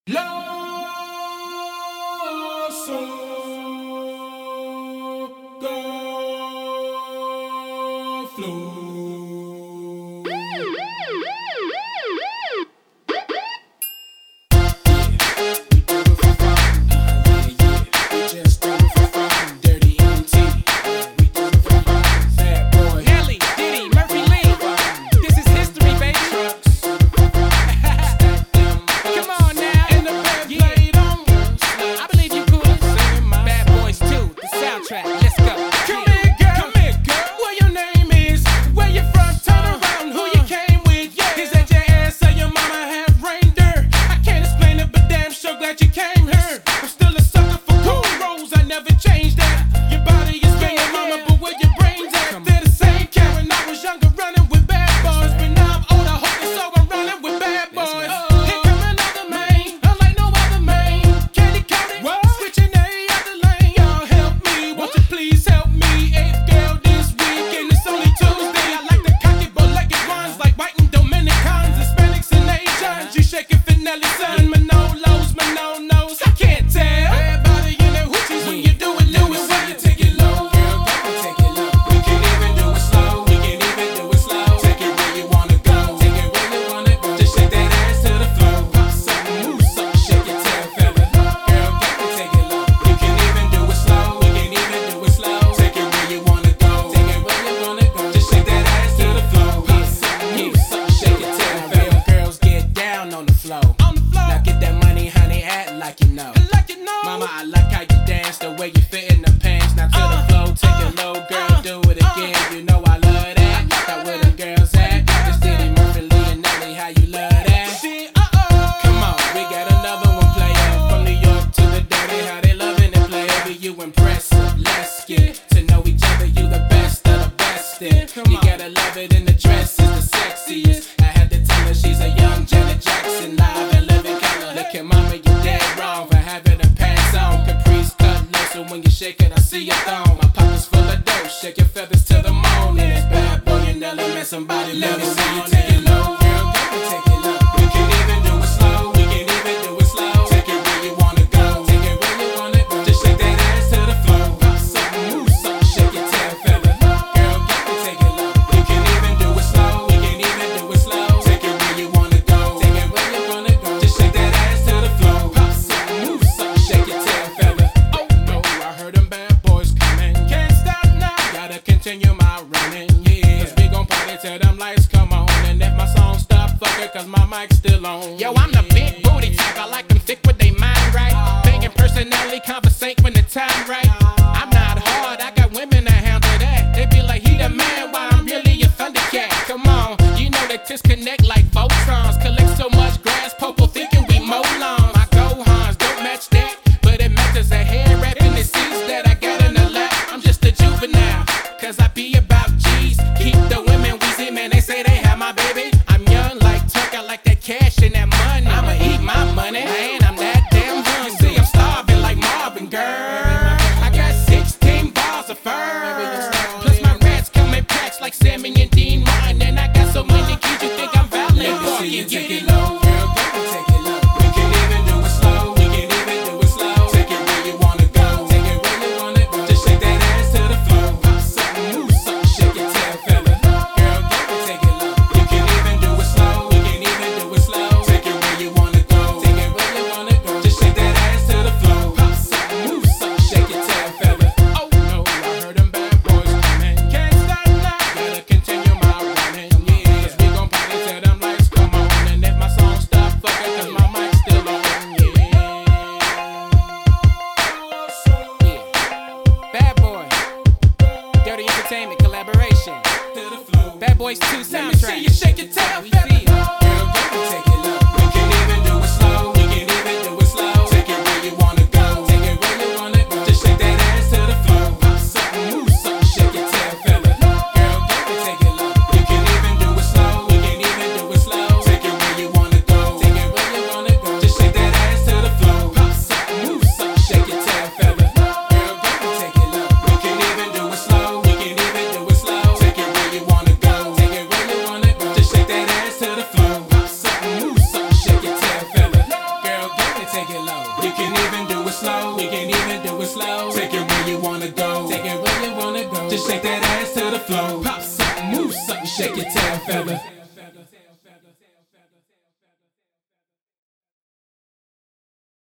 Go flow. Let's go. Come here, girl. What your name is? Where you from? Turn around. Who you came with? Yeah. Is that your ass or your mama have reindeer? I can't explain it, but damn sure glad you came here. I'm still a sucker for cool rolls. I never changed that. Your body is your mama, but where your brains at? They're the same cat when I was younger, running with bad boys. But now I'm older, hoping so I'm running with bad boys. Here come another man, unlike no other man. Candy coated, switching every other lane. Y'all help me, won't you please help me? Eighth girl this week, and it's only Tuesday. I like the cocky bow-legged ones, like white and Dominicans, Hispanics and Asians. You shaking Finelli, son, Manolos, Manonos. I can't tell. Everybody in their hoochies when you do it, well. You take it low, girl, got to take it low. We can even do it slow, we can even do it slow. Take it where you wanna go, take it where you wanna go. Just shake that ass to the floor. Pop something, move something, shake your tail feather. Girl, got to take it low. We can even do it slow, we can even do it slow. Take it where you wanna go, take it where you wanna go. Just shake that ass to the floor. Pop something, move something, shake your tail feather. Girls get down on the floor. Now get that money, honey, act like you know. Mama, I like how you dance, the way you fit in the pants. Now to the flow, take it low, girl, do it again. You know I love that. Got where the girls at. It's Diddy, Murphy, Lee, and Nelly, how you love that? Come on, we got another one player. From New York to the dirty, how they loving it, play. Baby, you impressive. Let's get to know each other. You the best of the best. You gotta love it in the dress is the sexiest. I had to tell her she's a young Janet Jackson, live and living color. Look at mama, you dead wrong for having a pants on. Caprice cut low, so when you shake it, I see your thong. My pocket's full of dough, shake your feathers to the morning. It's bad boy and Nelly, man, somebody let me see you take it low, girl, got to take it low. We can even do it slow, we can even do it slow. Take it where you wanna go, take it where you wanna go. Just shake that ass to the floor. Pop something, move something, shake your tail feather. Girl, got to take it low. We can even do it slow, we can even do it slow. Take it where you wanna go, take it where you wanna go. Just shake that ass to the floor. Pop something, move something, shake your tail feather. Oh no, I heard them bad boys coming. Can't stop now, gotta continue my running, yeah. Cause we gon' party till them lights come on. And if my song stop, fuck it, cause do it slow. Take it where you wanna go. Take it where you wanna go. Just shake that ass to the floor. Pop something, move something, shake your tail feather.